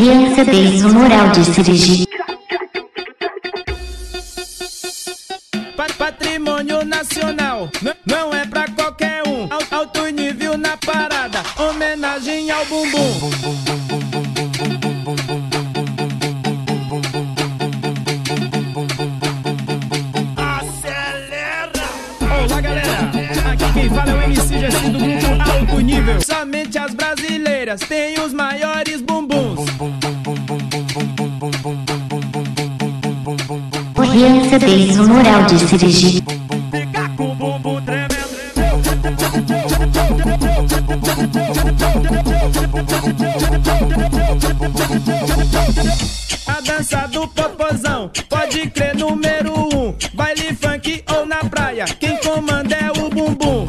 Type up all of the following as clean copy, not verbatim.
Criança desde o moral de Serigi. Patrimônio nacional, não é pra qualquer um. Alto nível na parada, homenagem ao bumbum. Acelera! Olá galera, aqui quem fala é o MC Gessi do grupo Alto Nível. Somente as brasileiras têm os maiores bumbuns. Criança desde o moral de Serigi. Fica com o bumbum tremendo. A dança do popozão, pode crer, número 1. Baile funk ou na praia, quem comanda é o bumbum.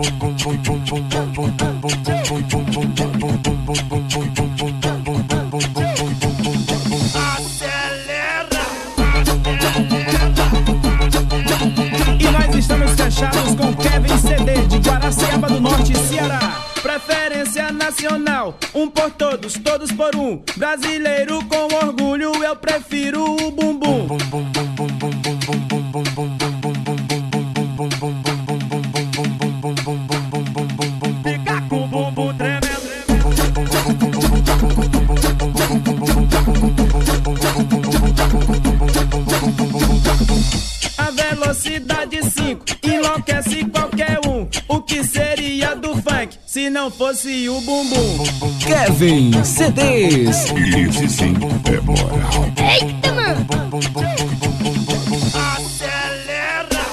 Acelera! E nós estamos fechados com Kevin CD de Guaraciaba do Norte, Ceará. Preferência nacional, um por todos, todos por um. Brasileiro com orgulho, eu prefiro o bumbum. Fica com o bumbum tremendo. A velocidade 5 enlouquece qualquer um. O que seria do funk se não fosse o bumbum? Kevin CDs. Esse sim é moral. Eita, mano! Acelera!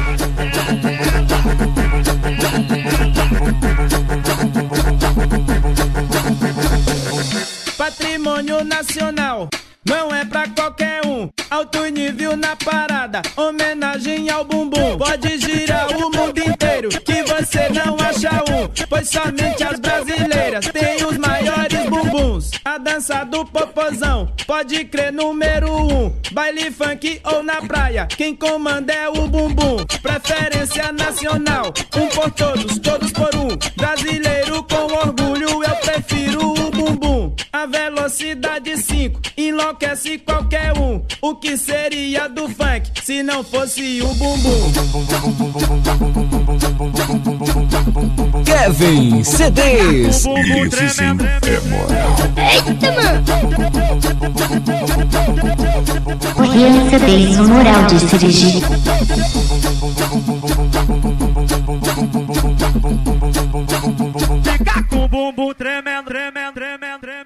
Patrimônio nacional, não é pra qualquer um. Alto nível na parada, homenagem ao bumbum. Pode girar o mundo inteiro que você não acha um, pois somente as brasileiras têm os maiores bumbuns. A dança do popozão, pode crer, número 1. Baile funk ou na praia, quem comanda é o bumbum. Preferência nacional, um por todos, todos por um. Brasileiro com orgulho, eu prefiro o bumbum. A velocidade 5 enlouquece qualquer um. O que seria do funk se não fosse o bumbum? Kevin CDs. Esse sim é moral. Eita, mano! Criança desde o moral de Serigi. Fica com o bumbum tremendo, tremendo, tremendo, tremendo.